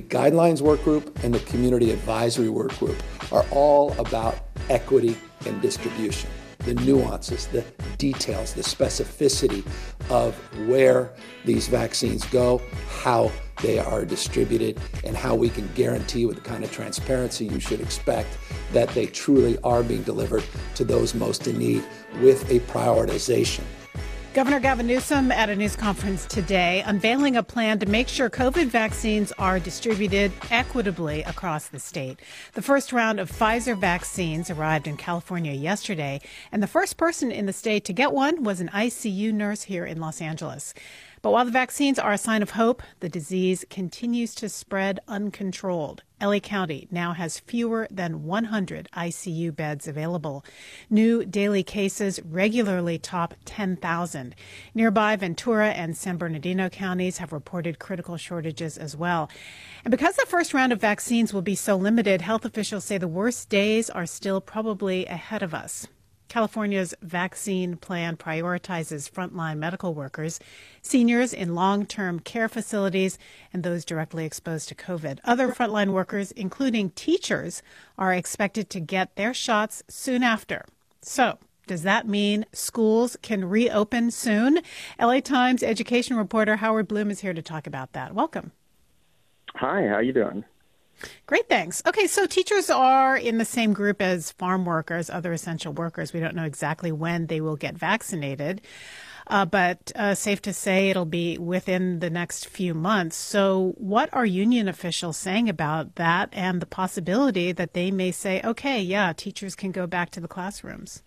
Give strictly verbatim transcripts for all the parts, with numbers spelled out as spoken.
Guidelines Work Group and the Community Advisory Work Group are all about equity and distribution, the nuances, the details, the specificity of where these vaccines go, how they are distributed, and how we can guarantee with the kind of transparency you should expect that they truly are being delivered to those most in need with a prioritization. Governor Gavin Newsom at a news conference today unveiling a plan to make sure COVID vaccines are distributed equitably across the state. The first round of Pfizer vaccines arrived in California yesterday, and the first person in the state to get one was an I C U nurse here in Los Angeles. But while the vaccines are a sign of hope, the disease continues to spread uncontrolled. L A County now has fewer than one hundred I C U beds available. New daily cases regularly top ten thousand. Nearby Ventura and San Bernardino counties have reported critical shortages as well. And because the first round of vaccines will be so limited, health officials say the worst days are still probably ahead of us. California's vaccine plan prioritizes frontline medical workers, seniors in long-term care facilities, and those directly exposed to COVID. Other frontline workers, including teachers, are expected to get their shots soon after. So, does that mean schools can reopen soon? L A Times education reporter Howard Bloom is here to talk about that. Welcome. Hi, how you doing? Great, thanks. Okay, so teachers are in the same group as farm workers, other essential workers. We don't know exactly when they will get vaccinated, uh, but uh, safe to say it'll be within the next few months. So what are union officials saying about that and the possibility that they may say, okay, yeah, teachers can go back to the classrooms?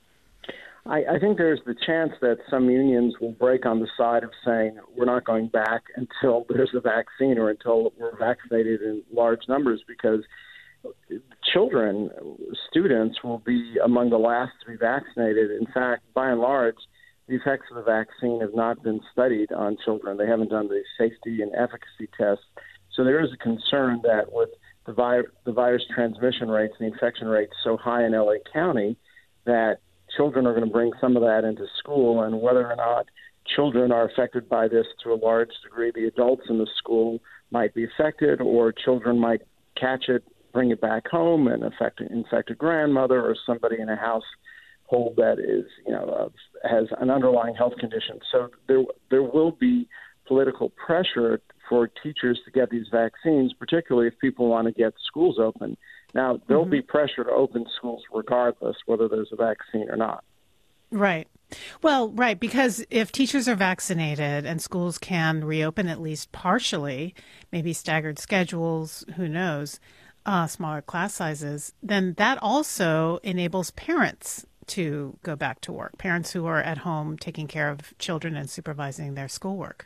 I, I think there's the chance that some unions will break on the side of saying we're not going back until there's a vaccine or until we're vaccinated in large numbers, because children, students will be among the last to be vaccinated. In fact, by and large, the effects of the vaccine have not been studied on children. They haven't done the safety and efficacy tests. So there is a concern that with the, vi- the virus transmission rates and the infection rates so high in L A County that children are going to bring some of that into school, and whether or not children are affected by this to a large degree, the adults in the school might be affected, or children might catch it, bring it back home, and affect infect a grandmother or somebody in a household that is, you know, uh, has an underlying health condition. So there, there will be political pressure for teachers to get these vaccines, particularly if people want to get schools open. Now, there'll mm-hmm. be pressure to open schools regardless, whether there's a vaccine or not. Right. Well, right, because if teachers are vaccinated and schools can reopen at least partially, maybe staggered schedules, who knows, uh, smaller class sizes, then that also enables parents to go back to work, parents who are at home taking care of children and supervising their schoolwork.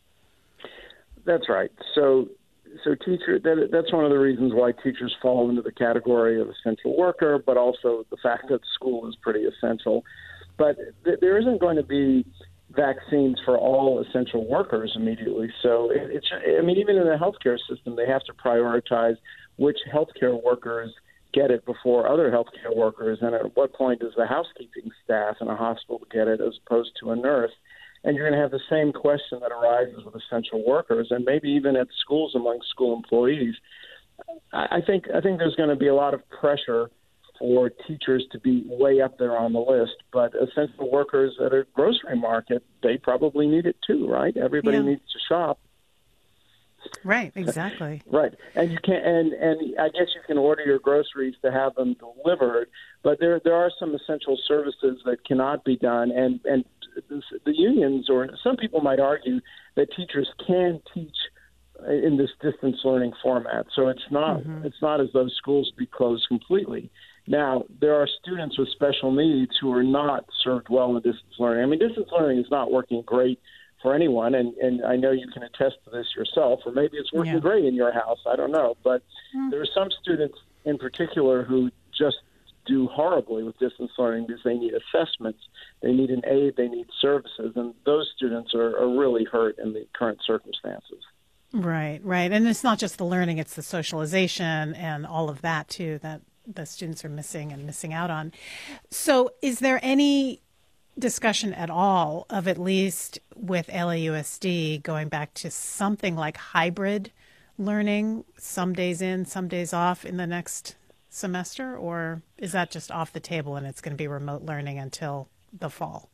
That's right. So So teacher, that, that's one of the reasons why teachers fall into the category of essential worker, but also the fact that school is pretty essential. But th- there isn't going to be vaccines for all essential workers immediately. So it, it's, I mean, even in the healthcare system, they have to prioritize which healthcare workers get it before other healthcare workers, and at what point does the housekeeping staff in a hospital get it as opposed to a nurse. And you're going to have the same question that arises with essential workers, and maybe even at schools among school employees. I think I think there's going to be a lot of pressure for teachers to be way up there on the list. But essential workers at a grocery market, they probably need it too, right? Everybody yeah. needs to shop. Right, exactly. Right, and you can, and and I guess you can order your groceries to have them delivered, but there there are some essential services that cannot be done, and and the unions, or some people might argue that teachers can teach in this distance learning format. So it's not mm-hmm. it's not as though schools be closed completely. Now, there are students with special needs who are not served well in distance learning. I mean, distance learning is not working great for anyone, and, and I know you can attest to this yourself, or maybe it's working yeah. great in your house. I don't know. But mm. there are some students in particular who just do horribly with distance learning because they need assessments, they need an aid, they need services, and those students are, are really hurt in the current circumstances. Right, right. And it's not just the learning, it's the socialization and all of that, too, that the students are missing and missing out on. So is there any discussion at all of, at least with L A U S D, going back to something like hybrid learning, some days in, some days off in the next semester? Or is that just off the table and it's going to be remote learning until the fall?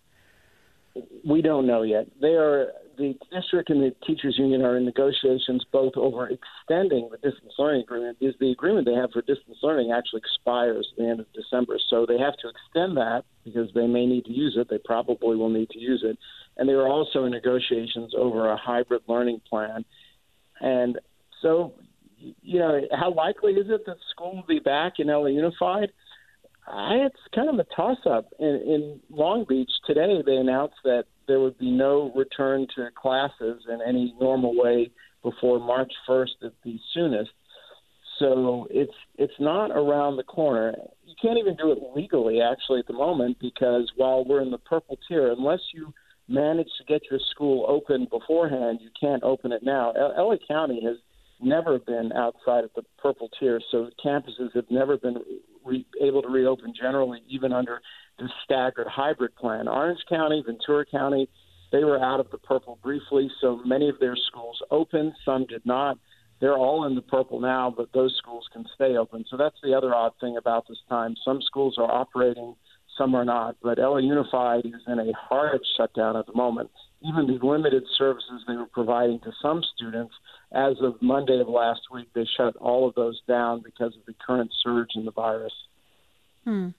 We don't know yet. They are the district and the teachers union are in negotiations both over extending the distance learning agreement, because the agreement they have for distance learning actually expires at the end of December. So they have to extend that because they may need to use it. They probably will need to use it. And they are also in negotiations over a hybrid learning plan. And so, you know, how likely is it that school will be back in L A Unified? I, it's kind of a toss-up. In, in Long Beach today, they announced that there would be no return to classes in any normal way before March first at the soonest. So it's it's not around the corner. You can't even do it legally, actually, at the moment, because while we're in the purple tier, unless you manage to get your school open beforehand, you can't open it now. L A County has never been outside of the purple tier, so campuses have never been re- able to reopen generally, even under the staggered hybrid plan. Orange County, Ventura County, they were out of the purple briefly, so many of their schools opened. Some did not. They're all in the purple now, but those schools can stay open. So that's the other odd thing about this time. Some schools are operating, some are not, but L A Unified is in a hard shutdown at the moment. Even the limited services they were providing to some students, as of Monday of last week, they shut all of those down because of the current surge in the virus. Hmm.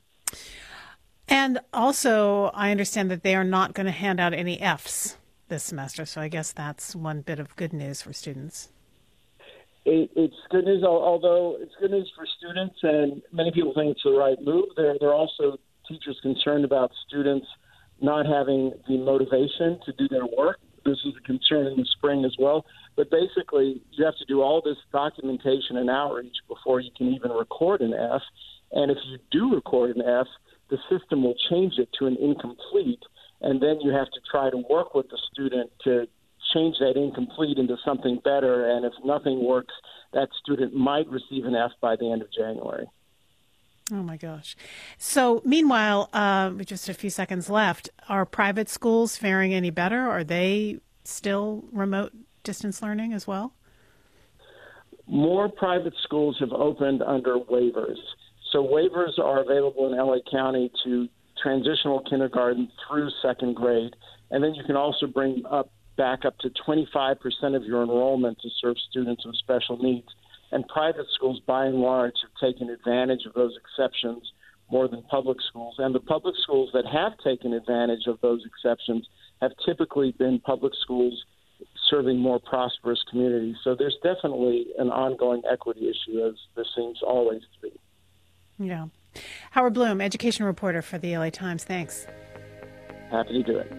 And also, I understand that they are not going to hand out any Fs this semester, so I guess that's one bit of good news for students. It, it's good news, although it's good news for students, and many people think it's the right move. There, there are also teachers concerned about students not having the motivation to do their work. This is a concern in the spring as well. But basically, you have to do all this documentation and outreach before you can even record an F. And if you do record an F, the system will change it to an incomplete, and then you have to try to work with the student to change that incomplete into something better. And if nothing works, that student might receive an F by the end of January. Oh, my gosh. So meanwhile, uh, with just a few seconds left, are private schools faring any better? Are they still remote distance learning as well? More private schools have opened under waivers. So waivers are available in L A County to transitional kindergarten through second grade. And then you can also bring up back up to twenty-five percent of your enrollment to serve students with special needs. And private schools, by and large, have taken advantage of those exceptions more than public schools. And the public schools that have taken advantage of those exceptions have typically been public schools serving more prosperous communities. So there's definitely an ongoing equity issue, as there seems always to be. Yeah. Howard Bloom, education reporter for the L A Times. Thanks. Happy to do it.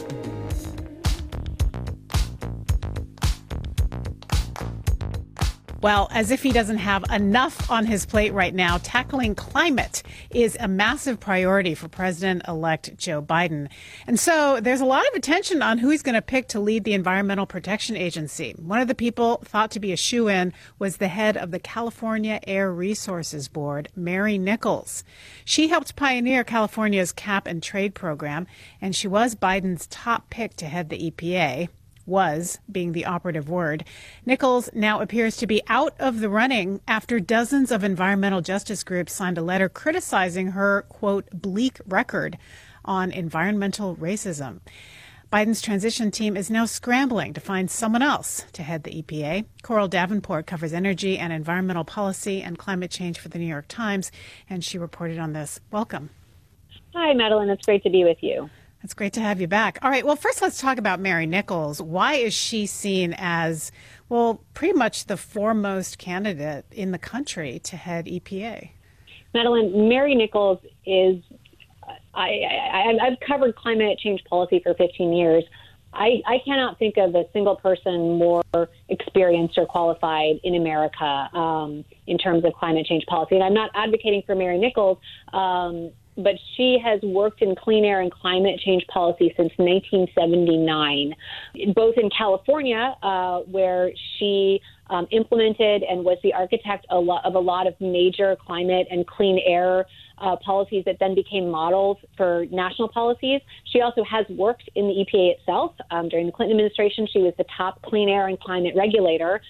Well, as if he doesn't have enough on his plate right now, tackling climate is a massive priority for President-elect Joe Biden. And so there's a lot of attention on who he's going to pick to lead the Environmental Protection Agency. One of the people thought to be a shoo-in was the head of the California Air Resources Board, Mary Nichols. She helped pioneer California's cap and trade program, and she was Biden's top pick to head the E P A. Was being the operative word. Nichols now appears to be out of the running after dozens of environmental justice groups signed a letter criticizing her, quote, bleak record on environmental racism. Biden's transition team is now scrambling to find someone else to head the E P A. Coral Davenport covers energy and environmental policy and climate change for the New York Times, and she reported on this. Welcome. Hi, Madeline. It's great to be with you. It's great to have you back. All right. Well, first, let's talk about Mary Nichols. Why is she seen as, well, pretty much the foremost candidate in the country to head E P A? Madeline, Mary Nichols is, I, I, I've covered climate change policy for fifteen years. I, I cannot think of a single person more experienced or qualified in America um, in terms of climate change policy. And I'm not advocating for Mary Nichols, um, but she has worked in clean air and climate change policy since nineteen seventy-nine, both in California, uh, where she um, implemented and was the architect a lot of a lot of major climate and clean air uh, policies that then became models for national policies. She also has worked in the E P A itself. Um, during the Clinton administration, she was the top clean air and climate regulator.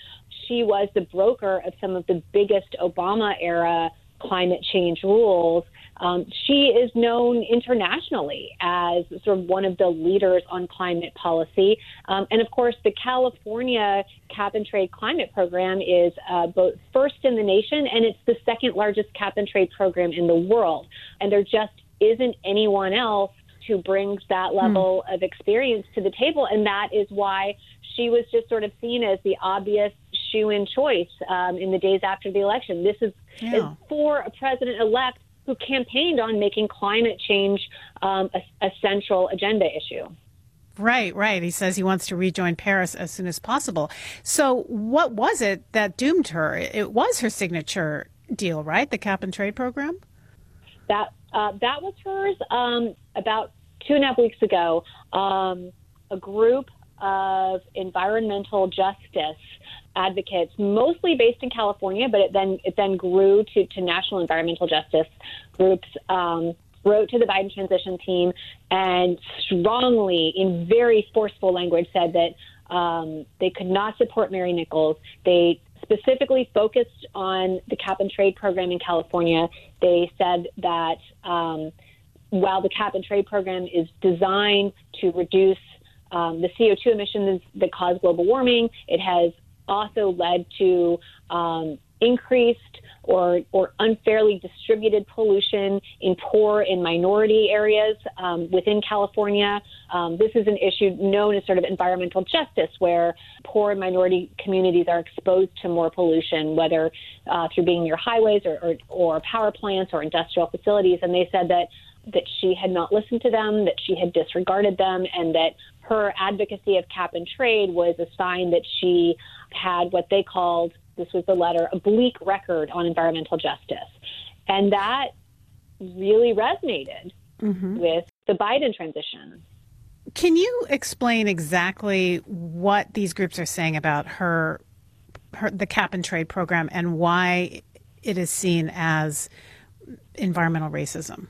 she was the broker of some of the biggest Obama-era climate change rules. Um, she is known internationally as sort of one of the leaders on climate policy. Um, and of course, the California cap and trade climate program is uh, both first in the nation, and it's the second largest cap and trade program in the world. And there just isn't anyone else who brings that level mm. of experience to the table. And that is why she was just sort of seen as the obvious shoe-in choice um, in the days after the election. This is, yeah. is for a president-elect who campaigned on making climate change um, a, a central agenda issue. Right, right. He says he wants to rejoin Paris as soon as possible. So what was it that doomed her? It was her signature deal, right? The cap and trade program? That uh, that was hers. Um, about two and a half weeks ago, um, a group of environmental justice advocates, mostly based in California, but it then it then grew to, to national environmental justice groups, um, wrote to the Biden transition team and strongly, in very forceful language, said that um, they could not support Mary Nichols. They specifically focused on the cap and trade program in California. They said that um, while the cap and trade program is designed to reduce um, the C O two emissions that cause global warming, it has also led to um, increased or, or unfairly distributed pollution in poor and minority areas um, within California. Um, this is an issue known as sort of environmental justice, where poor and minority communities are exposed to more pollution, whether uh, through being near highways or, or, or power plants or industrial facilities. And they said that that she had not listened to them, that she had disregarded them, and that her advocacy of cap and trade was a sign that she had what they called, this was the letter, a bleak record on environmental justice. And that really resonated mm-hmm. with the Biden transition. Can you explain exactly what these groups are saying about her, her the cap and trade program and why it is seen as environmental racism?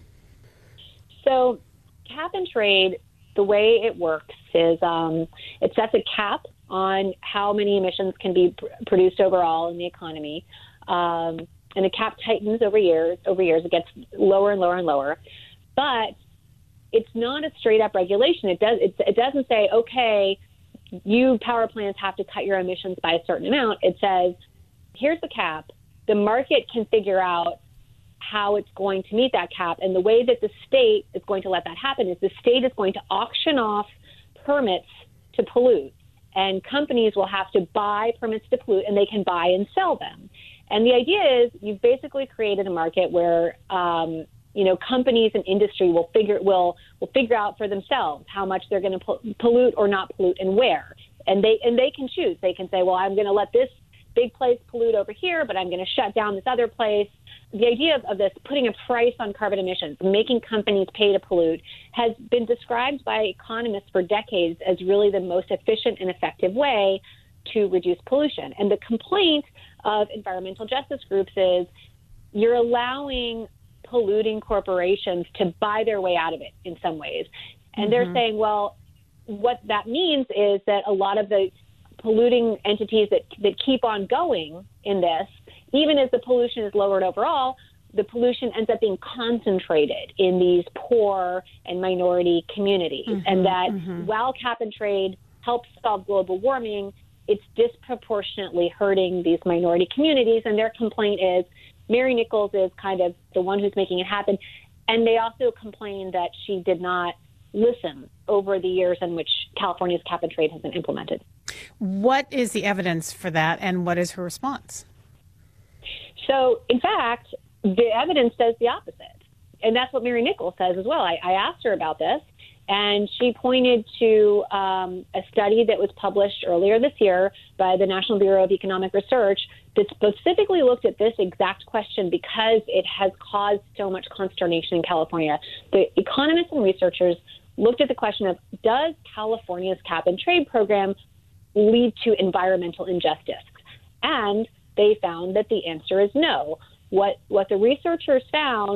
So cap and trade, the way it works is um, it sets a cap on how many emissions can be pr- produced overall in the economy. Um, and the cap tightens over years. Over years, it gets lower and lower and lower. But it's not a straight up regulation. It does. It, it doesn't say, okay, you power plants have to cut your emissions by a certain amount. It says, here's the cap. The market can figure out how it's going to meet that cap. And the way that the state is going to let that happen is the state is going to auction off permits to pollute. And companies will have to buy permits to pollute, and they can buy and sell them. And the idea is you've basically created a market where, um, you know, companies and industry will figure will will figure out for themselves how much they're going to po- pollute or not pollute and where. And they and they can choose. They can say, well, I'm going to let this big place pollute over here, but I'm going to shut down this other place. The idea of, of this, putting a price on carbon emissions, making companies pay to pollute, has been described by economists for decades as really the most efficient and effective way to reduce pollution. And the complaint of environmental justice groups is you're allowing polluting corporations to buy their way out of it in some ways. And mm-hmm. they're saying, well, what that means is that a lot of the polluting entities that, that keep on going in this, even as the pollution is lowered overall, the pollution ends up being concentrated in these poor and minority communities. Mm-hmm, and that mm-hmm. while cap and trade helps solve global warming, it's disproportionately hurting these minority communities. And their complaint is Mary Nichols is kind of the one who's making it happen. And they also complain that she did not listen over the years in which California's cap and trade has been implemented. What is the evidence for that, and what is her response? So, in fact, the evidence says the opposite. And that's what Mary Nichols says as well. I, I asked her about this, and she pointed to um, a study that was published earlier this year by the National Bureau of Economic Research that specifically looked at this exact question because it has caused so much consternation in California. The economists and researchers looked at the question of, does California's cap and trade program lead to environmental injustice? And they found that the answer is no. What what the researchers found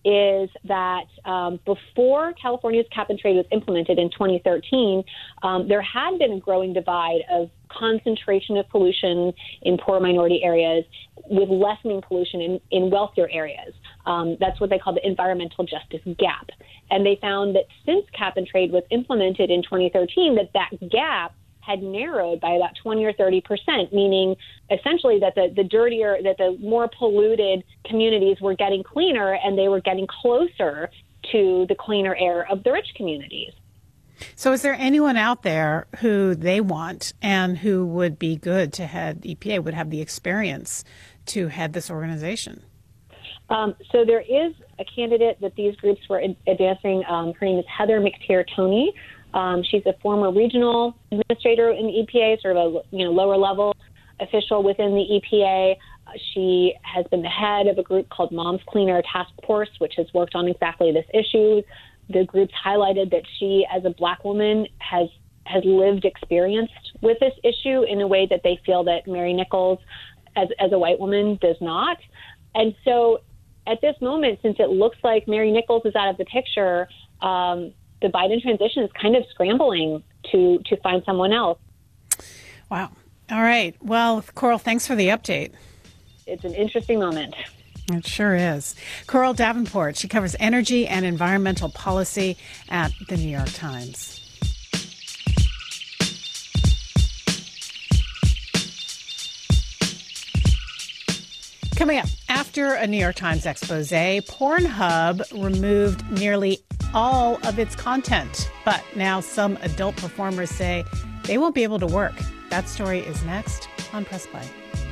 is that um, before California's cap and trade was implemented in twenty thirteen, um, there had been a growing divide of concentration of pollution in poor minority areas with lessening pollution in, in wealthier areas. Um, that's what they call the environmental justice gap. And they found that since cap and trade was implemented in twenty thirteen, that that gap had narrowed by about twenty or thirty percent, meaning essentially that the, the dirtier, that the more polluted communities were getting cleaner and they were getting closer to the cleaner air of the rich communities. So is there anyone out there who they want and who would be good to head E P A, would have the experience to head this organization? Um, so there is a candidate that these groups were advancing. Um, her name is Heather McTeer-Toney. Um, she's a former regional administrator in the E P A, sort of a you know lower level official within the E P A. Uh, she has been the head of a group called Moms Clean Air Task Force, which has worked on exactly this issue. The group's highlighted that she, as a Black woman, has has lived experienced with this issue in a way that they feel that Mary Nichols, as as a white woman, does not. And so, at this moment, since it looks like Mary Nichols is out of the picture, um, the Biden transition is kind of scrambling to to find someone else. Wow. All right. Well, Coral, thanks for the update. It's an interesting moment. It sure is. Coral Davenport, she covers energy and environmental policy at the New York Times. Coming up, after a New York Times expose, Pornhub removed nearly all of its content. But now some adult performers say they won't be able to work. That story is next on Press Play.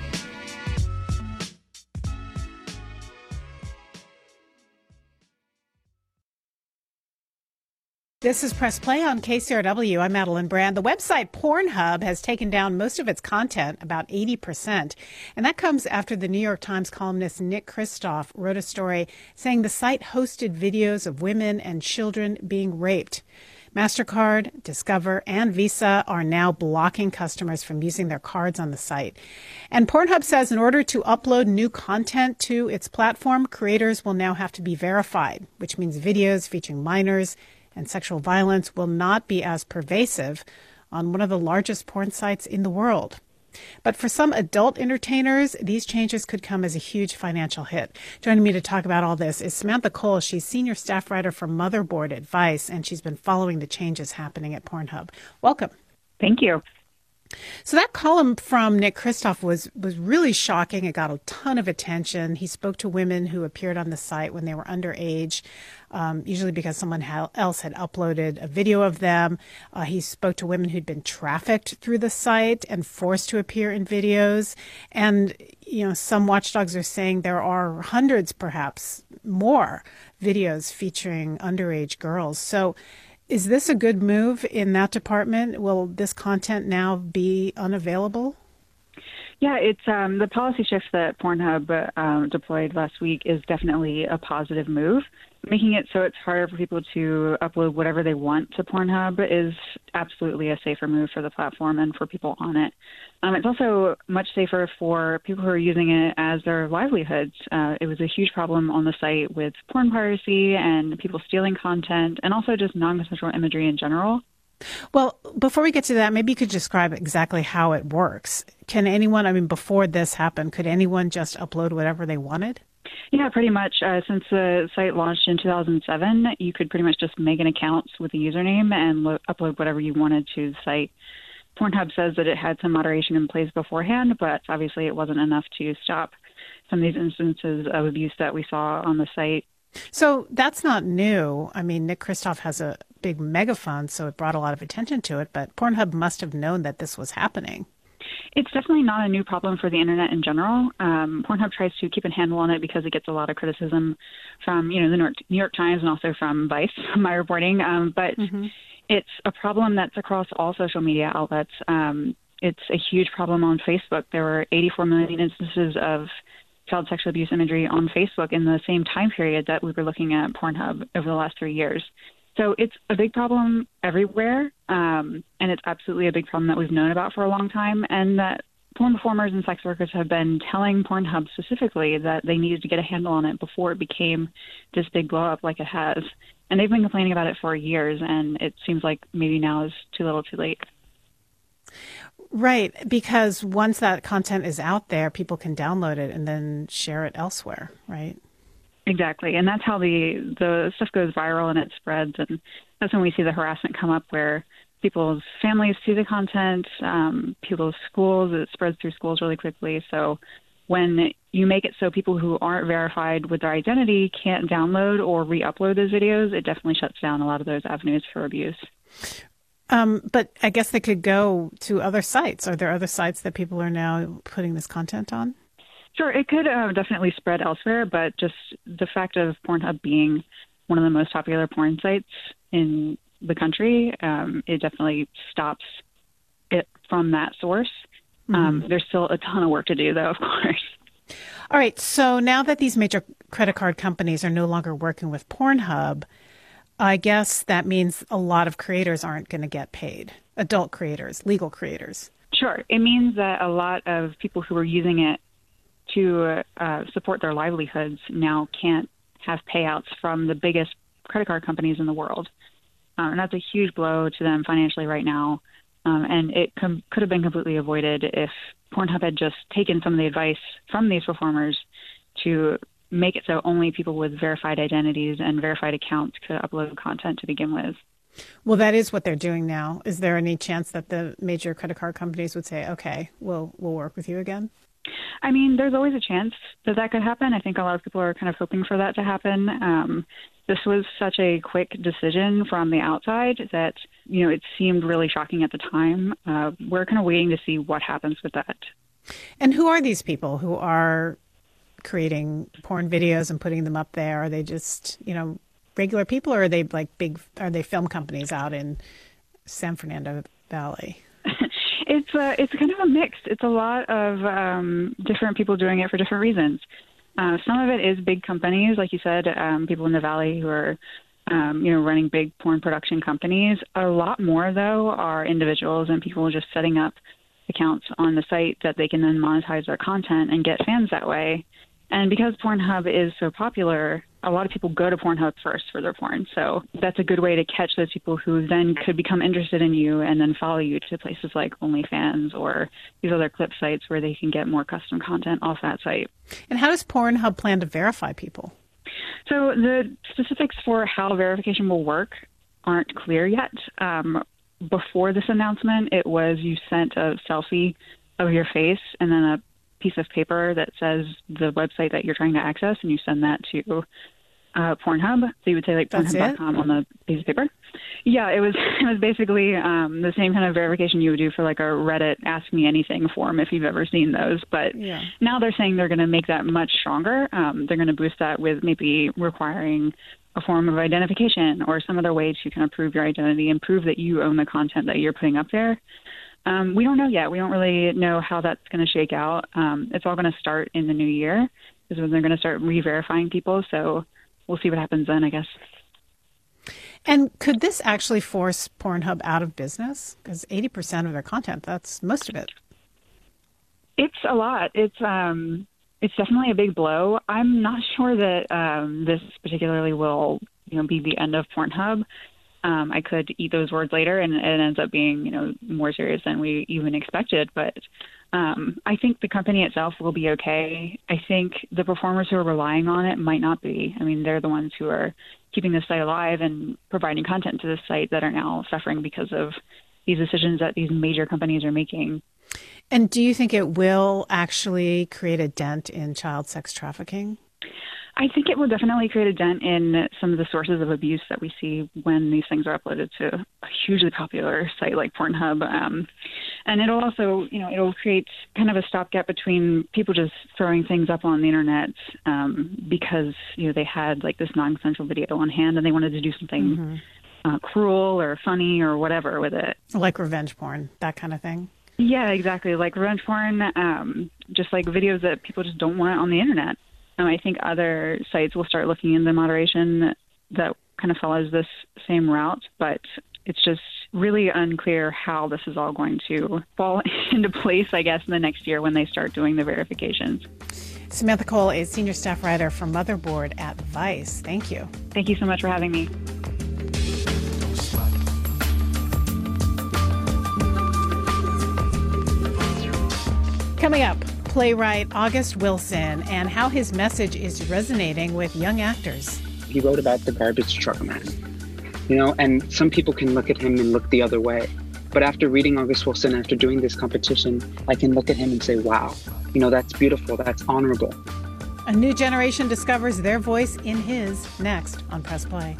This is Press Play on K C R W. I'm Madeline Brand. The website Pornhub has taken down most of its content, about eighty percent. And that comes after the New York Times columnist Nick Kristof wrote a story saying the site hosted videos of women and children being raped. MasterCard, Discover, and Visa are now blocking customers from using their cards on the site. And Pornhub says in order to upload new content to its platform, creators will now have to be verified, which means videos featuring minors and sexual violence will not be as pervasive on one of the largest porn sites in the world. But for some adult entertainers, these changes could come as a huge financial hit. Joining me to talk about all this is Samantha Cole. She's senior staff writer for Motherboard Advice, and she's been following the changes happening at Pornhub. Welcome. Thank you. So that column from Nick Kristof was was really shocking. It got a ton of attention. He spoke to women who appeared on the site when they were underage, um, usually because someone ha- else had uploaded a video of them. Uh, he spoke to women who'd been trafficked through the site and forced to appear in videos. And, you know, some watchdogs are saying there are hundreds, perhaps more, videos featuring underage girls. So is this a good move in that department? Will this content now be unavailable? Yeah, it's um, the policy shift that Pornhub um, deployed last week is definitely a positive move. Making it so it's harder for people to upload whatever they want to Pornhub is absolutely a safer move for the platform and for people on it. Um, it's also much safer for people who are using it as their livelihoods. Uh, it was a huge problem on the site with porn piracy and people stealing content and also just non-consensual imagery in general. Well, before we get to that, maybe you could describe exactly how it works. Can anyone, I mean, before this happened, could anyone just upload whatever they wanted? Yeah, pretty much. Uh, since the site launched in two thousand seven, you could pretty much just make an account with a username and lo- upload whatever you wanted to the site. Pornhub says that it had some moderation in place beforehand, but obviously it wasn't enough to stop some of these instances of abuse that we saw on the site. So that's not new. I mean, Nick Kristof has a big megaphone, so it brought a lot of attention to it, but Pornhub must have known that this was happening. It's definitely not a new problem for the internet in general. Um, Pornhub tries to keep a handle on it because it gets a lot of criticism from, you know, the New York, New York Times and also from Vice, my reporting. Um, but mm-hmm. It's a problem that's across all social media outlets. Um, it's a huge problem on Facebook. There were eighty-four million instances of child sexual abuse imagery on Facebook in the same time period that we were looking at Pornhub over the last three years. So it's a big problem everywhere, um, and it's absolutely a big problem that we've known about for a long time, and that porn performers and sex workers have been telling Pornhub specifically that they needed to get a handle on it before it became this big blow up like it has. And they've been complaining about it for years, and it seems like maybe now is too little too late. Right, because once that content is out there, people can download it and then share it elsewhere, right? Exactly, and that's how the, the stuff goes viral and it spreads, and that's when we see the harassment come up where people's families see the content, um, people's schools, it spreads through schools really quickly. So when you make it so people who aren't verified with their identity can't download or re-upload those videos, it definitely shuts down a lot of those avenues for abuse. Um, but I guess they could go to other sites. Are there other sites that people are now putting this content on? Sure, it could uh, definitely spread elsewhere, but just the fact of Pornhub being one of the most popular porn sites in the country, um, it definitely stops it from that source. Mm-hmm. Um, there's still a ton of work to do, though, of course. All right, so now that these major credit card companies are no longer working with Pornhub, I guess that means a lot of creators aren't going to get paid, adult creators, legal creators. Sure. It means that a lot of people who are using it to uh, support their livelihoods now can't have payouts from the biggest credit card companies in the world. Um, and that's a huge blow to them financially right now. Um, and it com- could have been completely avoided if Pornhub had just taken some of the advice from these performers to make it so only people with verified identities and verified accounts could upload content to begin with. Well, that is what they're doing now. Is there any chance that the major credit card companies would say, okay, we'll we'll work with you again? I mean, there's always a chance that that could happen. I think a lot of people are kind of hoping for that to happen. Um, this was such a quick decision from the outside that, you know, it seemed really shocking at the time. Uh, we're kind of waiting to see what happens with that. And who are these people who are creating porn videos and putting them up there? Are they just, you know, regular people, or are they like big, are they film companies out in San Fernando Valley? It's a, it's kind of a mix. It's a lot of um, different people doing it for different reasons. Uh, some of it is big companies, like you said, um, people in the Valley who are, um, you know, running big porn production companies. A lot more, though, are individuals and people just setting up accounts on the site that they can then monetize their content and get fans that way. And because Pornhub is so popular, a lot of people go to Pornhub first for their porn. So that's a good way to catch those people who then could become interested in you and then follow you to places like OnlyFans or these other clip sites where they can get more custom content off that site. And how does Pornhub plan to verify people? So the specifics for how verification will work aren't clear yet. Um, before this announcement, it was you sent a selfie of your face and then a piece of paper that says the website that you're trying to access, and you send that to uh, Pornhub. So you would say like Pornhub dot com on the piece of paper. Yeah, it was it was basically um, the same kind of verification you would do for like a Reddit Ask Me Anything form if you've ever seen those. But yeah. Now they're saying they're going to make that much stronger. Um, they're going to boost that with maybe requiring a form of identification or some other way to kind of prove your identity and prove that you own the content that you're putting up there. Um, we don't know yet. We don't really know how that's going to shake out. Um, it's all going to start in the new year is when they're going to start re-verifying people. So we'll see what happens then, I guess. And could this actually force Pornhub out of business? Because eighty percent of their content, that's most of it. It's a lot. It's um, it's definitely a big blow. I'm not sure that um, this particularly will, you know, be the end of Pornhub. Um, I could eat those words later, and it ends up being, you know, more serious than we even expected. But um, I think the company itself will be okay. I think the performers who are relying on it might not be. I mean, they're the ones who are keeping the site alive and providing content to the site that are now suffering because of these decisions that these major companies are making. And do you think it will actually create a dent in child sex trafficking? I think it will definitely create a dent in some of the sources of abuse that we see when these things are uploaded to a hugely popular site like Pornhub. Um, and it'll also, you know, it'll create kind of a stopgap between people just throwing things up on the internet um, because, you know, they had like this non-consensual video on hand and they wanted to do something mm-hmm. uh, cruel or funny or whatever with it. Like revenge porn, that kind of thing. Yeah, exactly. Like revenge porn, um, just like videos that people just don't want on the internet. Um, I think other sites will start looking into moderation that kind of follows this same route, but it's just, really unclear how this is all going to fall into place, I guess, in the next year when they start doing the verifications. Samantha Cole is senior staff writer for Motherboard at Vice. Thank you. Thank you so much for having me. Coming up, playwright August Wilson and how his message is resonating with young actors. He wrote about the garbage truck man, you know, and some people can look at him and look the other way. But after reading August Wilson, after doing this competition, I can look at him and say, wow, you know, that's beautiful, that's honorable. A new generation discovers their voice in his next on Press Play.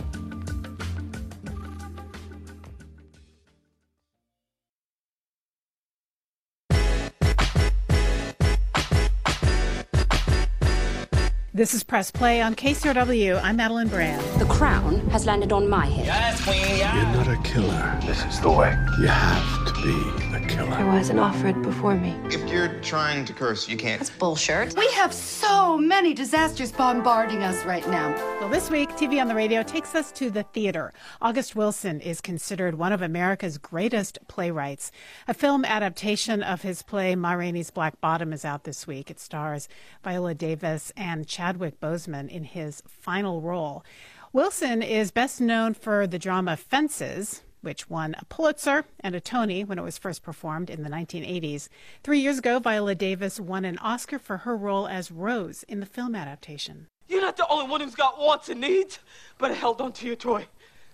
This is Press Play on K C R W. I'm Madeline Brand. The crown has landed on my head. Yes, queen, yeah. You're not a killer. This is the way. You have to be a killer. There wasn't offered before me. If you're trying to curse, you can't. That's bullshit. We have so many disasters bombarding us right now. Well, this week, T V on the Radio takes us to the theater. August Wilson is considered one of America's greatest playwrights. A film adaptation of his play Ma Rainey's Black Bottom is out this week. It stars Viola Davis and Chadwick Boseman in his final role. Wilson is best known for the drama Fences, which won a Pulitzer and a Tony when it was first performed in the nineteen eighties. Three years ago, Viola Davis won an Oscar for her role as Rose in the film adaptation. You're not the only one who's got wants and needs, but I held on to you, Troy.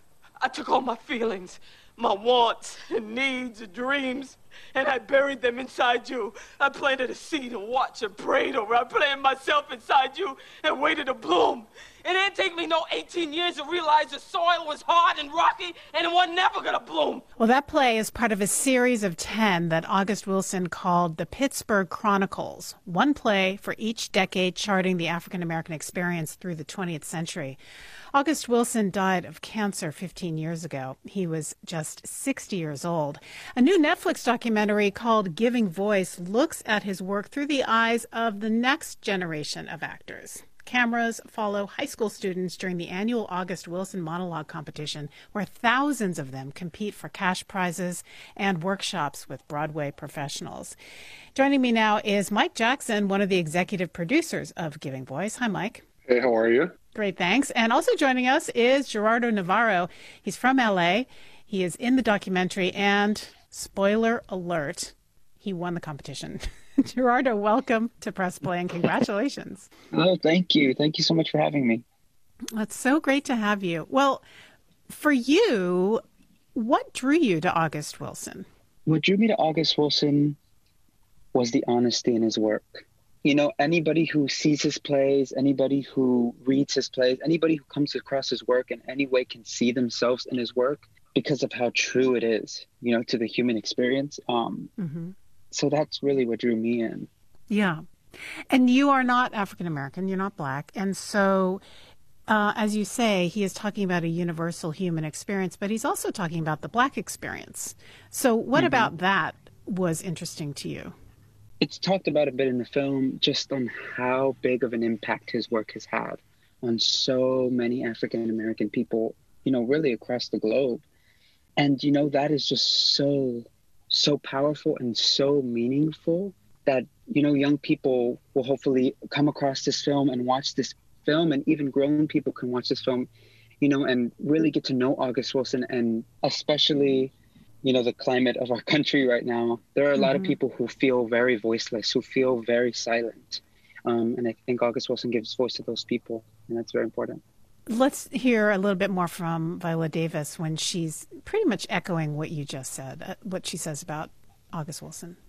I took all my feelings, my wants and needs and dreams, and I buried them inside you. I planted a seed and watched and prayed over. I planted myself inside you and waited to bloom. It didn't take me no eighteen years to realize the soil was hard and rocky and it was never going to bloom. Well, that play is part of a series of ten that August Wilson called the Pittsburgh Chronicles, one play for each decade charting the African-American experience through the twentieth century. August Wilson died of cancer fifteen years ago. He was just sixty years old. A new Netflix documentary called Giving Voice looks at his work through the eyes of the next generation of actors. Cameras follow high school students during the annual August Wilson Monologue Competition, where thousands of them compete for cash prizes and workshops with Broadway professionals. Joining me now is Mike Jackson, one of the executive producers of Giving Voice. Hi, Mike. Hey, how are you? Great, thanks. And also joining us is Gerardo Navarro. He's from L A. He is in the documentary, and spoiler alert, he won the competition. Gerardo, welcome to Press Play and congratulations. Oh, thank you. Thank you so much for having me. It's so great to have you. Well, for you, what drew you to August Wilson? What drew me to August Wilson was the honesty in his work. You know, anybody who sees his plays, anybody who reads his plays, anybody who comes across his work in any way can see themselves in his work because of how true it is, you know, to the human experience. Um, mm-hmm. So that's really what drew me in. Yeah. And you are not African-American, you're not Black. And so, uh, as you say, he is talking about a universal human experience, but he's also talking about the Black experience. So what mm-hmm. about that was interesting to you? It's talked about a bit in the film, just on how big of an impact his work has had on so many African-American people, you know, really across the globe. And, you know, that is just so, so powerful and so meaningful that, you know, young people will hopefully come across this film and watch this film, and even grown people can watch this film, you know, and really get to know August Wilson, and especially, you know, the climate of our country right now. There are a mm-hmm. lot of people who feel very voiceless, who feel very silent. Um, and I think August Wilson gives voice to those people, and that's very important. Let's hear a little bit more from Viola Davis when she's pretty much echoing what you just said, uh, what she says about August Wilson.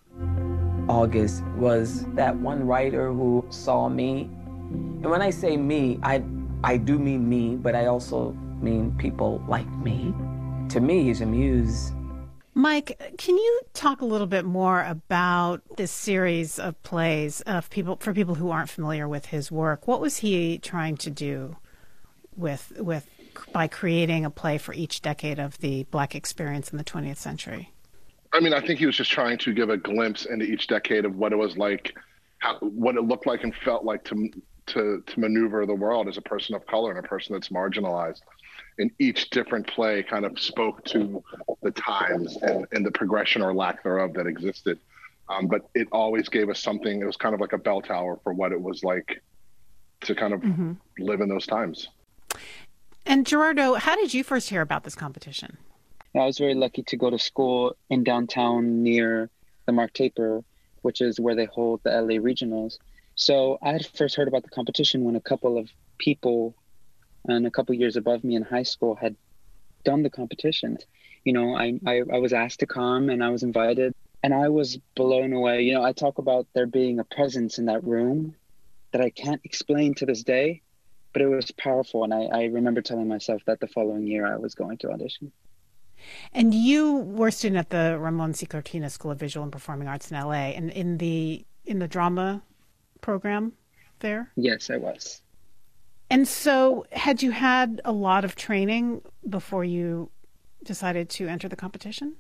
August was that one writer who saw me. And when I say me, I, I do mean me, but I also mean people like me. To me, he's a muse. Mike, can you talk a little bit more about this series of plays of people for people who aren't familiar with his work? What was he trying to do with with by creating a play for each decade of the Black experience in the twentieth century? I mean, I think he was just trying to give a glimpse into each decade of what it was like, how, what it looked like and felt like to to to maneuver the world as a person of color and a person that's marginalized. in each different play kind of spoke to the times and, and the progression or lack thereof that existed. Um, but it always gave us something. It was kind of like a bell tower for what it was like to kind of mm-hmm. live in those times. And Gerardo, how did you first hear about this competition? I was very lucky to go to school in downtown near the Mark Taper, which is where they hold the L A regionals. So I had first heard about the competition when a couple of people and a couple years above me in high school had done the competition. You know, I, I, I was asked to come and I was invited and I was blown away. You know, I talk about there being a presence in that room that I can't explain to this day, but it was powerful. And I, I remember telling myself that the following year I was going to audition. And you were a student at the Ramon C. Cortina School of Visual and Performing Arts in L A, and in the in the drama program there? Yes, I was. And so had you had a lot of training before you decided to enter the competition?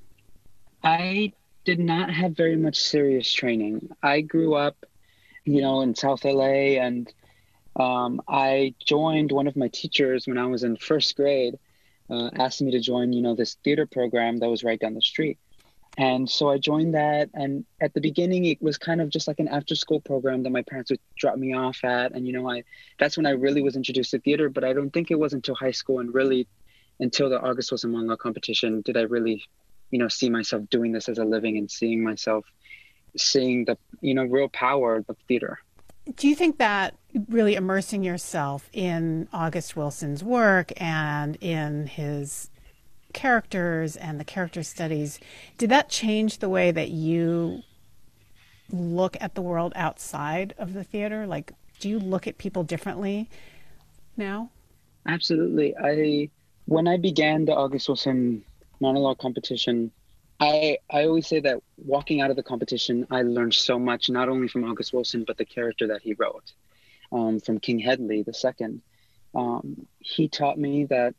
I did not have very much serious training. I grew up, you know, in South L A, and um, I joined one of my teachers when I was in first grade. Uh, asked me to join, you know, this theater program that was right down the street. And so I joined that. And at the beginning, it was kind of just like an after school program that my parents would drop me off at. And, you know, I that's when I really was introduced to theater. But I don't think it was until high school and really until the August Wilson Monologue competition did I really, you know, see myself doing this as a living and seeing myself, seeing the, you know, real power of theater. Do you think that really immersing yourself in August Wilson's work and in his characters and the character studies, did that change the way that you look at the world outside of the theater? Like, do you look at people differently now? Absolutely. I when I began the August Wilson Monologue competition, I, I always say that walking out of the competition, I learned so much, not only from August Wilson, but the character that he wrote, um, from King Hedley the second. Um, he taught me that,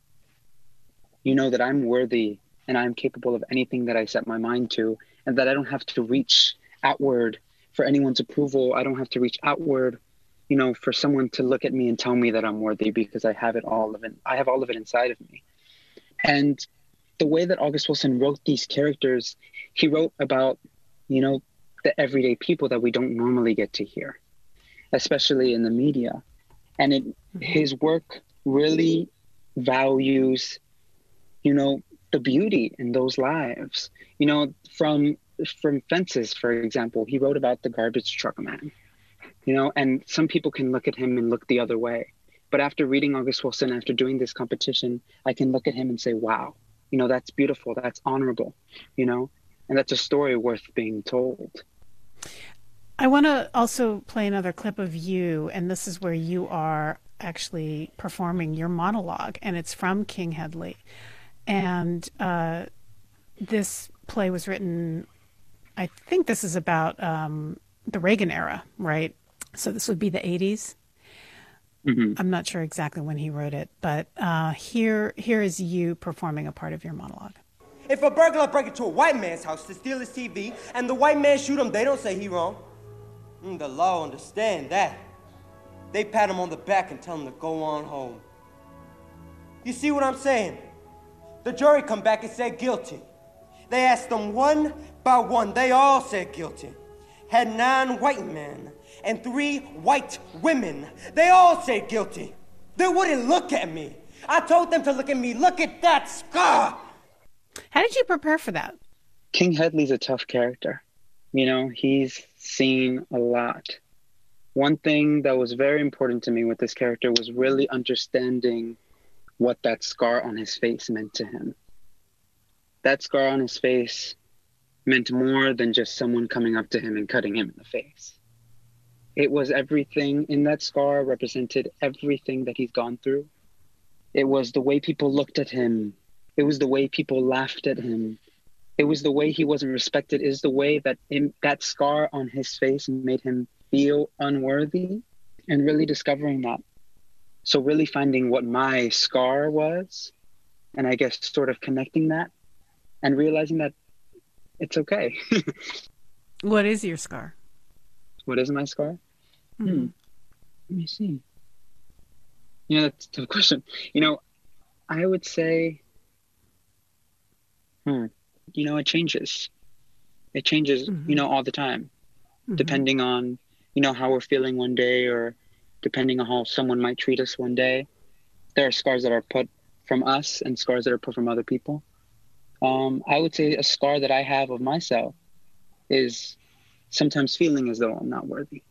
you know, that I'm worthy and I'm capable of anything that I set my mind to, and that I don't have to reach outward for anyone's approval. I don't have to reach outward, you know, for someone to look at me and tell me that I'm worthy, because I have it all of it. I have all of it inside of me. And the way that August Wilson wrote these characters, he wrote about, you know, the everyday people that we don't normally get to hear, especially in the media. And it, his work really values, you know, the beauty in those lives. You know, from from Fences, for example, he wrote about the garbage truck man, you know, and some people can look at him and look the other way. But after reading August Wilson, after doing this competition, I can look at him and say, wow, you know, that's beautiful, that's honorable, you know, and that's a story worth being told. I want to also play another clip of you, and this is where you are actually performing your monologue, and it's from King Hedley. And uh, this play was written, I think this is about um, the Reagan era, right? So this would be the eighties. Mm-hmm. I'm not sure exactly when he wrote it, but uh, here here is you performing a part of your monologue. If a burglar break into a white man's house to steal his T V and the white man shoot him, they don't say he wrong. Mm, the law understand that. They pat him on the back and tell him to go on home. You see what I'm saying? The jury come back and said guilty. They asked them one by one. They all said guilty. Had nine white men and three white women. They all said guilty. They wouldn't look at me. I told them to look at me. Look at that scar. How did you prepare for that? King Hedley's a tough character. You know, he's seen a lot. One thing that was very important to me with this character was really understanding what that scar on his face meant to him. That scar on his face meant more than just someone coming up to him and cutting him in the face. It was everything in that scar, represented everything that he's gone through. It was the way people looked at him. It was the way people laughed at him. It was the way he wasn't respected. It is the way that in, that scar on his face made him feel unworthy, and really discovering that. So really finding what my scar was, and I guess sort of connecting that and realizing that it's okay. What is your scar? What is my scar? Mm-hmm. Hmm. Let me see. You know, that's a tough question. You know, I would say, hmm, you know, it changes. It changes, mm-hmm. you know, all the time, mm-hmm. depending on, you know, how we're feeling one day, or depending on how someone might treat us one day. There are scars that are put from us and scars that are put from other people. Um, I would say a scar that I have of myself is sometimes feeling as though I'm not worthy.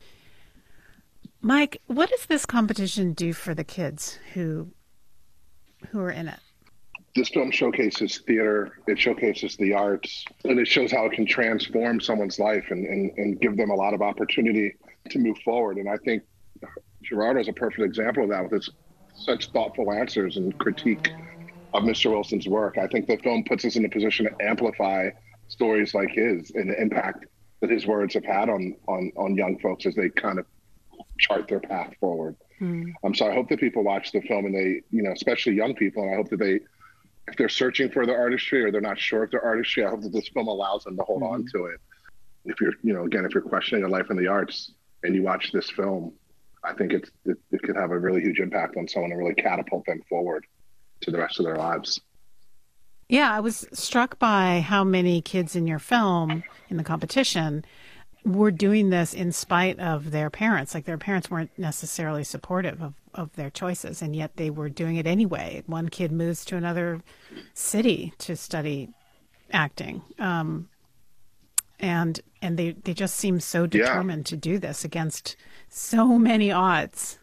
Mike, what does this competition do for the kids who who are in it? This film showcases theater, it showcases the arts, and it shows how it can transform someone's life and, and, and give them a lot of opportunity to move forward. And I think Gerardo is a perfect example of that with his such thoughtful answers and critique of Mister Wilson's work. I think the film puts us in a position to amplify stories like his and the impact that his words have had on on, on young folks as they kind of chart their path forward. Mm. Um, so I hope that people watch the film and they, you know, especially young people, and I hope that they, if they're searching for their artistry or they're not sure if they're artistry, I hope that this film allows them to hold mm-hmm. on to it. If you're, you know, again, if you're questioning a life in the arts and you watch this film, I think it's, it, it could have a really huge impact on someone and really catapult them forward to the rest of their lives. Yeah, I was struck by how many kids in your film, in the competition, were doing this in spite of their parents. Like their parents weren't necessarily supportive of, of their choices, and yet they were doing it anyway. One kid moves to another city to study acting. Um, and and they, they just seem so determined yeah. to do this against so many odds.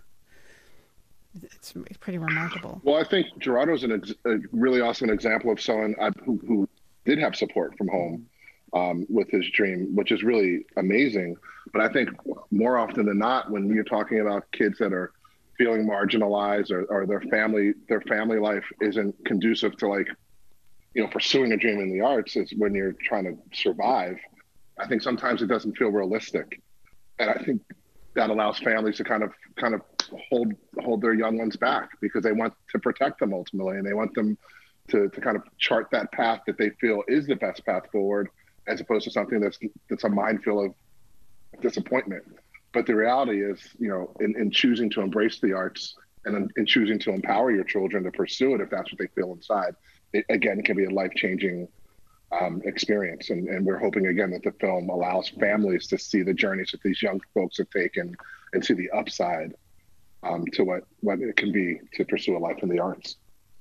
It's pretty remarkable. Well, I think Gerardo's an ex- a really awesome example of someone I, who, who did have support from home um, with his dream, which is really amazing. But I think more often than not, when you're talking about kids that are feeling marginalized or, or their family, their family life isn't conducive to, like, you know, pursuing a dream in the arts, is when you're trying to survive. I think sometimes it doesn't feel realistic. And I think that allows families to kind of kind of hold hold their young ones back because they want to protect them ultimately, and they want them to, to kind of chart that path that they feel is the best path forward, as opposed to something that's that's a minefield of disappointment. But the reality is, you know, in, in choosing to embrace the arts and in, in choosing to empower your children to pursue it, if that's what they feel inside, it, again, it can be a life-changing um, experience. And, and we're hoping, again, that the film allows families to see the journeys that these young folks have taken and see the upside um, to what, what it can be to pursue a life in the arts.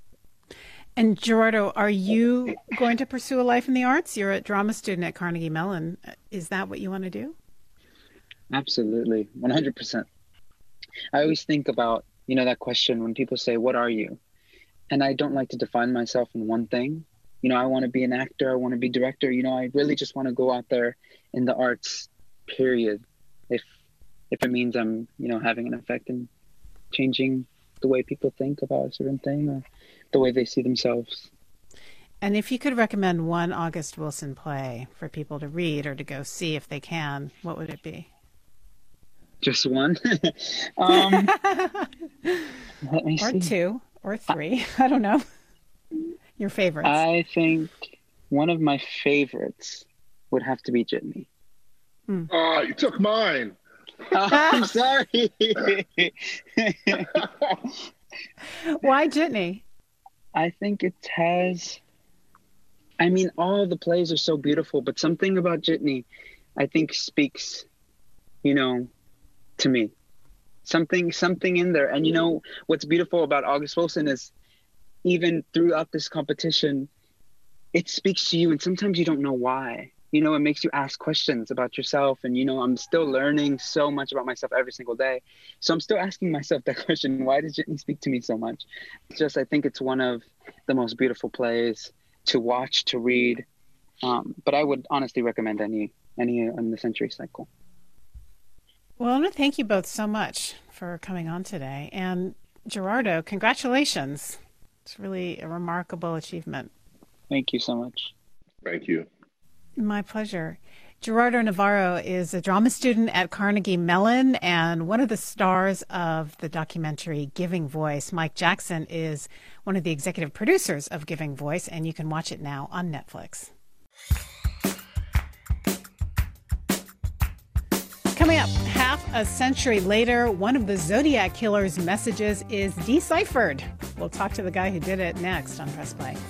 And Gerardo, are you going to pursue a life in the arts? You're a drama student at Carnegie Mellon. Is that what you want to do? Absolutely, one hundred percent. I always think about, you know, that question when people say, what are you? And I don't like to define myself in one thing. You know, I want to be an actor. I want to be director. You know, I really just want to go out there in the arts, period. If if it means I'm, you know, having an effect in changing the way people think about a certain thing or the way they see themselves. And if you could recommend one August Wilson play for people to read or to go see if they can, what would it be? Just one? um, let me or see. two, or three. I, I don't know. Your favorites. I think one of my favorites would have to be Jitney. Hmm. Oh, you took mine. Oh, I'm sorry. Why Jitney? I think it has, I mean, all the plays are so beautiful, but something about Jitney, I think, speaks, you know, to me. Something, something in there. And you know, what's beautiful about August Wilson is even throughout this competition, it speaks to you. And sometimes you don't know why. You know, it makes you ask questions about yourself. And, you know, I'm still learning so much about myself every single day. So I'm still asking myself that question, why does Jitney speak to me so much? It's just, I think it's one of the most beautiful plays to watch, to read. Um, but I would honestly recommend any, any in the Century Cycle. Well, I want to thank you both so much for coming on today. And Gerardo, congratulations. It's really a remarkable achievement. Thank you so much. Thank you. My pleasure. Gerardo Navarro is a drama student at Carnegie Mellon and one of the stars of the documentary Giving Voice. Mike Jackson is one of the executive producers of Giving Voice, and you can watch it now on Netflix. Coming up, half a century later, one of the Zodiac killer's messages is deciphered. We'll talk to the guy who did it next on Press Play.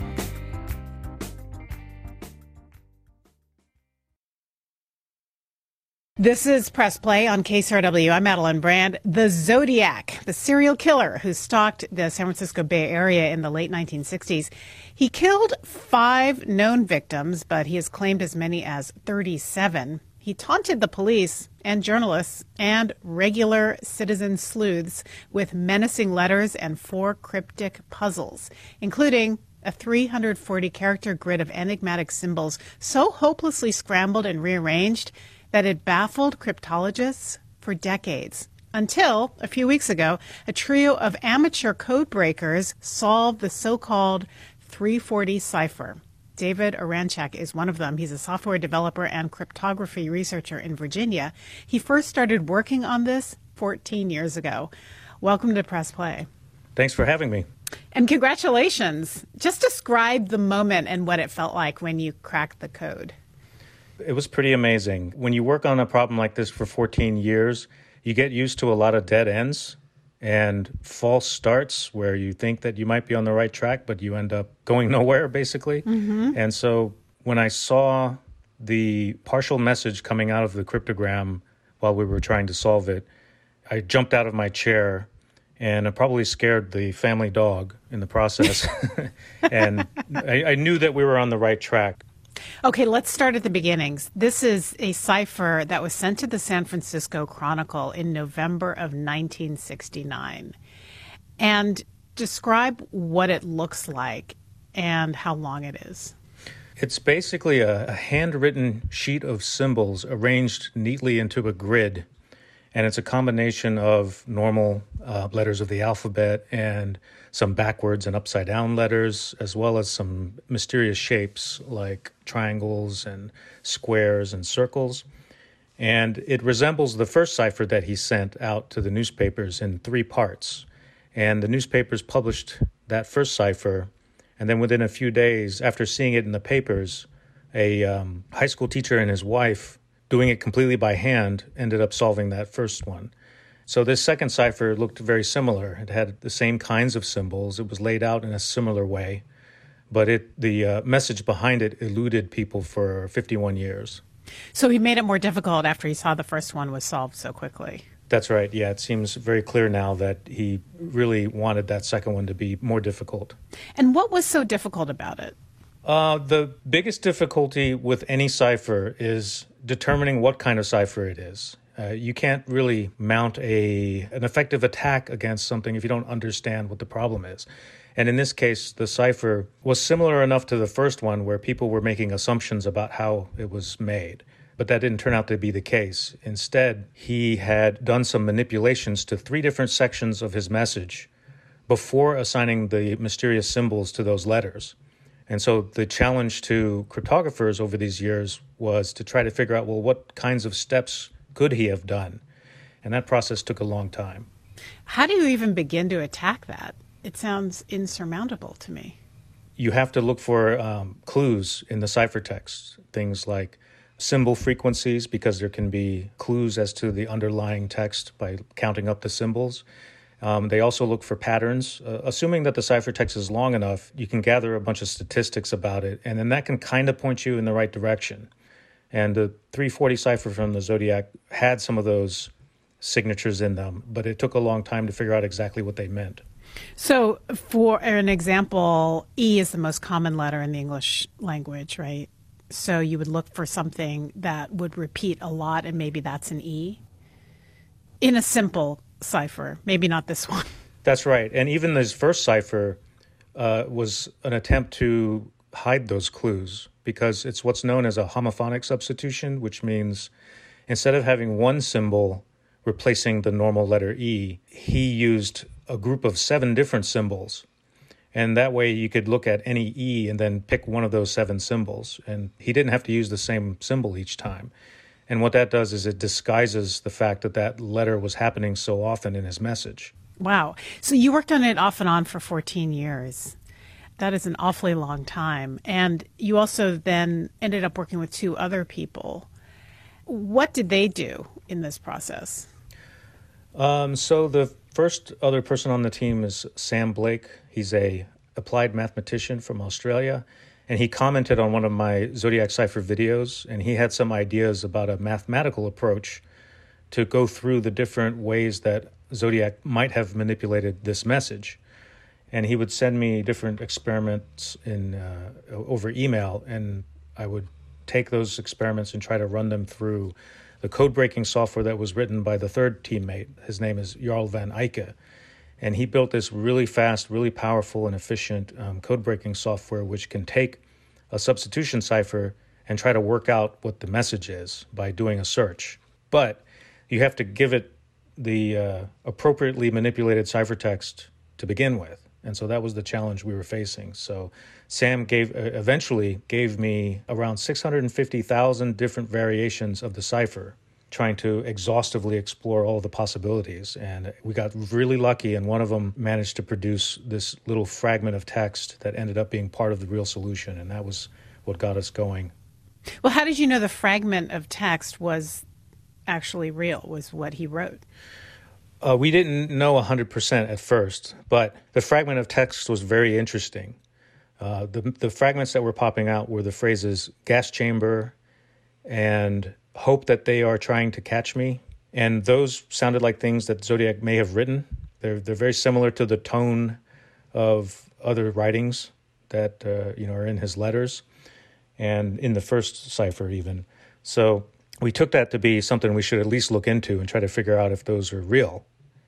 This is Press Play on K C R W. I'm Madeline Brand. The Zodiac, the serial killer who stalked the San Francisco Bay Area in the late nineteen sixties. He killed five known victims, but he has claimed as many as thirty-seven. He taunted the police and journalists and regular citizen sleuths with menacing letters and four cryptic puzzles, including a three hundred forty character grid of enigmatic symbols so hopelessly scrambled and rearranged that it baffled cryptologists for decades. Until, a few weeks ago, a trio of amateur code breakers solved the so-called three forty cipher. David Oranchak is one of them. He's a software developer and cryptography researcher in Virginia. He first started working on this fourteen years ago. Welcome to Press Play. Thanks for having me. And congratulations. Just describe the moment and what it felt like when you cracked the code. It was pretty amazing. When you work on a problem like this for fourteen years, you get used to a lot of dead ends and false starts where you think that you might be on the right track, but you end up going nowhere, basically. Mm-hmm. And so when I saw the partial message coming out of the cryptogram while we were trying to solve it, I jumped out of my chair, and I probably scared the family dog in the process. And I, I knew that we were on the right track. Okay, let's start at the beginnings. This is a cipher that was sent to the San Francisco Chronicle in November of nineteen sixty-nine. And describe what it looks like and how long it is. It's basically a, a handwritten sheet of symbols arranged neatly into a grid. And it's a combination of normal uh, letters of the alphabet and some backwards and upside down letters, as well as some mysterious shapes like triangles and squares and circles. And it resembles the first cipher that he sent out to the newspapers in three parts. And the newspapers published that first cipher. And then within a few days, after seeing it in the papers, a um, high school teacher and his wife, doing it completely by hand, ended up solving that first one. So this second cipher looked very similar. It had the same kinds of symbols. It was laid out in a similar way, but it the uh, message behind it eluded people for fifty-one years. So he made it more difficult after he saw the first one was solved so quickly. That's right. Yeah, it seems very clear now that he really wanted that second one to be more difficult. And what was so difficult about it? Uh, the biggest difficulty with any cipher is determining what kind of cipher it is. Uh, you can't really mount a an effective attack against something if you don't understand what the problem is. And in this case, the cipher was similar enough to the first one where people were making assumptions about how it was made. But that didn't turn out to be the case. Instead, he had done some manipulations to three different sections of his message before assigning the mysterious symbols to those letters. And so the challenge to cryptographers over these years was to try to figure out, well, what kinds of steps could he have done? And that process took a long time. How do you even begin to attack that? It sounds insurmountable to me. You have to look for um, clues in the ciphertext, things like symbol frequencies, because there can be clues as to the underlying text by counting up the symbols. Um, they also look for patterns. Uh, assuming that the ciphertext is long enough, you can gather a bunch of statistics about it, and then that can kind of point you in the right direction. And the three forty cipher from the Zodiac had some of those signatures in them, but it took a long time to figure out exactly what they meant. So for an example, E is the most common letter in the English language, right? So you would look for something that would repeat a lot, and maybe that's an E in a simple cipher, maybe not this one. That's right. And even this first cipher uh, was an attempt to hide those clues, because it's what's known as a homophonic substitution, which means instead of having one symbol replacing the normal letter E, he used a group of seven different symbols. And that way you could look at any E and then pick one of those seven symbols. And he didn't have to use the same symbol each time. And what that does is it disguises the fact that that letter was happening so often in his message. Wow. So you worked on it off and on for fourteen years. That is an awfully long time. And you also then ended up working with two other people. What did they do in this process? Um, so the first other person on the team is Sam Blake. He's a applied mathematician from Australia, and he commented on one of my Zodiac Cipher videos, and he had some ideas about a mathematical approach to go through the different ways that Zodiac might have manipulated this message. And he would send me different experiments in uh, over email, and I would take those experiments and try to run them through the code-breaking software that was written by the third teammate. His name is Jarl van Eyck. And he built this really fast, really powerful and efficient um, code-breaking software which can take a substitution cipher and try to work out what the message is by doing a search. But you have to give it the uh, appropriately manipulated ciphertext to begin with. And so that was the challenge we were facing. So Sam gave uh, eventually gave me around six hundred fifty thousand different variations of the cipher, trying to exhaustively explore all the possibilities. And we got really lucky, and one of them managed to produce this little fragment of text that ended up being part of the real solution, and that was what got us going. Well, how did you know the fragment of text was actually real, was what he wrote? Uh, we didn't know one hundred percent at first, but the fragment of text was very interesting. Uh, the, the fragments that were popping out were the phrases gas chamber and hope that they are trying to catch me. And those sounded like things that Zodiac may have written. They're they're very similar to the tone of other writings that uh, you know are in his letters and in the first cipher even. So we took that to be something we should at least look into and try to figure out if those are real.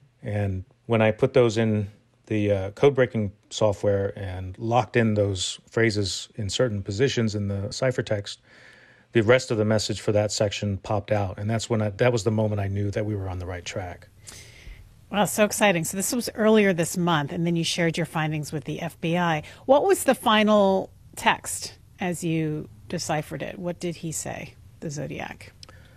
And when I put those in the uh, code-breaking software and locked in those phrases in certain positions in the ciphertext, the rest of the message for that section popped out. And that's when I, that was the moment I knew that we were on the right track. Wow, so exciting. So this was earlier this month, and then you shared your findings with the F B I. What was the final text as you deciphered it? What did he say, the Zodiac?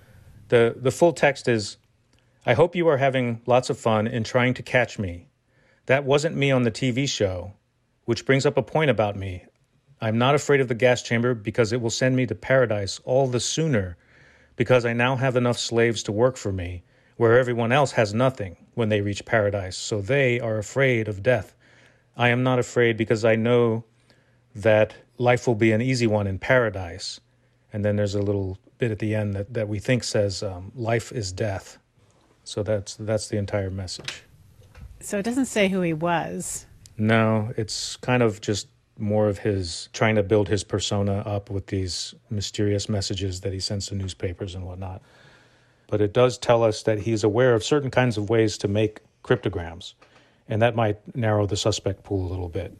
The, the full text is, I hope you are having lots of fun in trying to catch me. That wasn't me on the T V show, which brings up a point about me. I'm not afraid of the gas chamber because it will send me to paradise all the sooner because I now have enough slaves to work for me, where everyone else has nothing when they reach paradise, so they are afraid of death. I am not afraid because I know that life will be an easy one in paradise. And then there's a little bit at the end that, that we think says, um, life is death. So that's that's the entire message. So it doesn't say who he was. No, it's kind of just more of his trying to build his persona up with these mysterious messages that he sends to newspapers and whatnot. But it does tell us that he's aware of certain kinds of ways to make cryptograms, and that might narrow the suspect pool a little bit.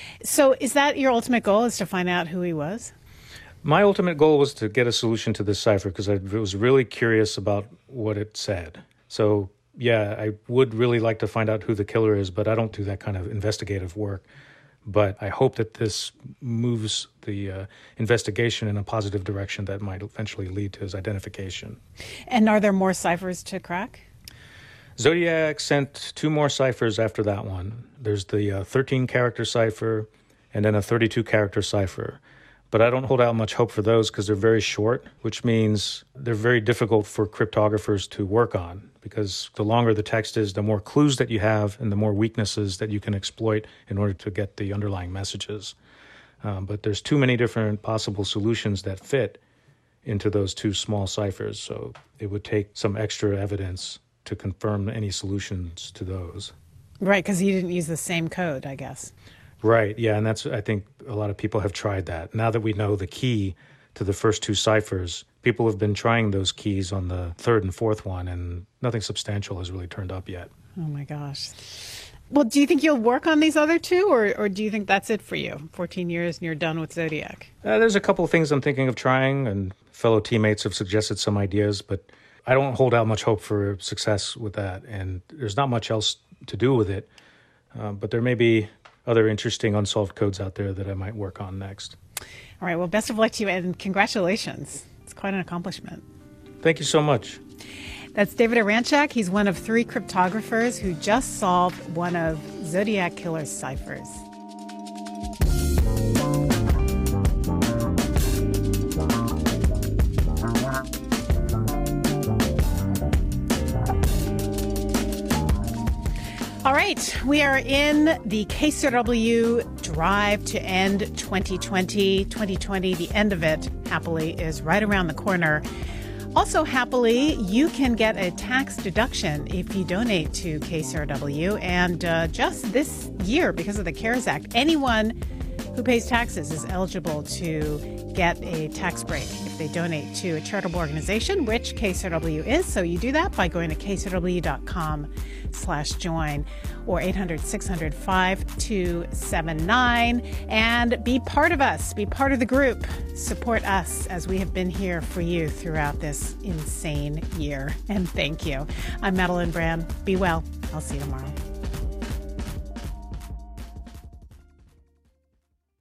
So is that your ultimate goal, is to find out who he was? My ultimate goal was to get a solution to this cipher because I was really curious about what it said. So, yeah, I would really like to find out who the killer is, but I don't do that kind of investigative work. But I hope that this moves the uh, investigation in a positive direction that might eventually lead to his identification. And are there more ciphers to crack? Zodiac sent two more ciphers after that one. There's the uh, thirteen-character cipher and then a thirty-two character cipher. But I don't hold out much hope for those because they're very short, which means they're very difficult for cryptographers to work on because the longer the text is, the more clues that you have and the more weaknesses that you can exploit in order to get the underlying messages. Um, but there's too many different possible solutions that fit into those two small ciphers, so it would take some extra evidence to confirm any solutions to those. Right, because you didn't use the same code, I guess. Right, yeah, and that's, I think a lot of people have tried that. Now that we know the key to the first two ciphers, people have been trying those keys on the third and fourth one, and nothing substantial has really turned up yet. Oh my gosh. Well, do you think you'll work on these other two, or, or do you think that's it for you? fourteen years and you're done with Zodiac? Uh, there's a couple of things I'm thinking of trying, and fellow teammates have suggested some ideas, but I don't hold out much hope for success with that, and there's not much else to do with it. Uh, but there may be other interesting unsolved codes out there that I might work on next. All right, well, best of luck to you, and congratulations. It's quite an accomplishment. Thank you so much. That's David Aranchak. He's one of three cryptographers who just solved one of Zodiac Killer's ciphers. right, we are in the K C R W drive to end twenty twenty. twenty twenty, the end of it, happily, is right around the corner. Also, happily, you can get a tax deduction if you donate to K C R W. And uh, just this year, because of the CARES Act, anyone who pays taxes is eligible to get a tax break if they donate to a charitable organization, which K C R W is. So you do that by going to k c r w dot com slash join or eight hundred, six hundred, five two seven nine and be part of us, be part of the group. Support us as we have been here for you throughout this insane year. And thank you. I'm Madeline Brand. Be well. I'll see you tomorrow.